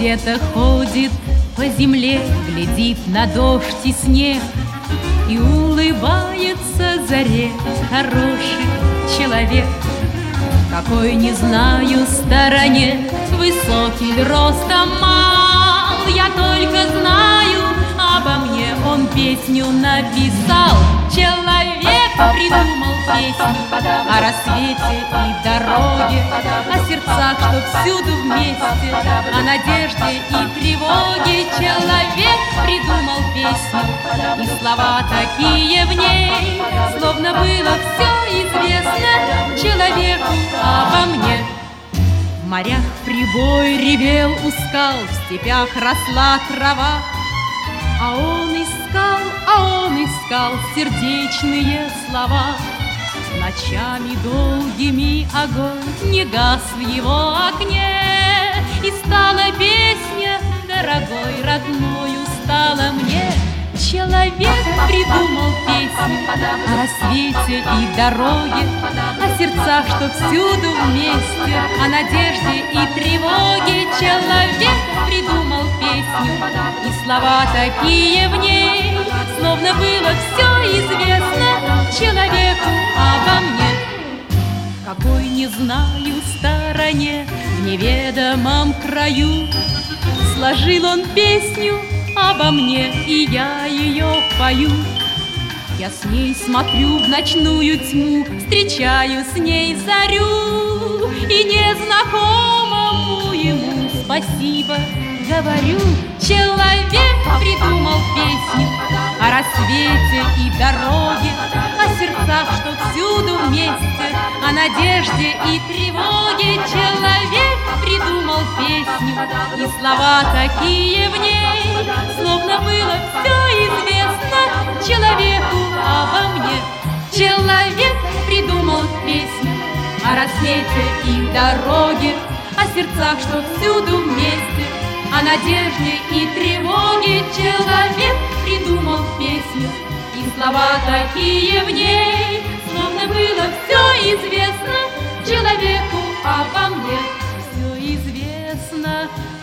где-то ходит по земле, глядит на дождь и снег и улыбается заре. Хороший человек, какой, не знаю, стороне, высокий ли ростом, мал. Я только знаю, обо мне он песню написал. Человек придумал песню о рассвете и дороге, о сердцах, что всюду вместе, о надежде и тревоге. Человек придумал песню, и слова такие в ней, словно было все известно человеку обо мне. В морях прибой ревел у скал, в степях росла трава, а он искал сердечные слова. Ночами долгими огонь не гас в его окне, и стала песня дорогой, родною стала мне. Человек придумал песню о рассвете и дороге, о сердцах, что всюду вместе, о надежде и тревоге. Человек придумал песню, и слова такие в ней, словно было все известно человеку обо мне. Какой, не знаю, стороне, в неведомом краю, сложил он песню обо мне, и я ее пою. Я с ней смотрю в ночную тьму, встречаю с ней зарю, и незнакомому ему спасибо говорю. Человек придумал песню о рассвете и дороге, о сердцах, что всюду вместе, о надежде и тревоге. Человек придумал песню, и слова такие в ней, словно было все известно человеку обо мне. Человек придумал песню о рассвете и дороге, о сердцах, что всюду вместе, о надежде и тревоге. Человек придумал песню, и слова такие в ней, словно было все известно человеку обо мне. Все известно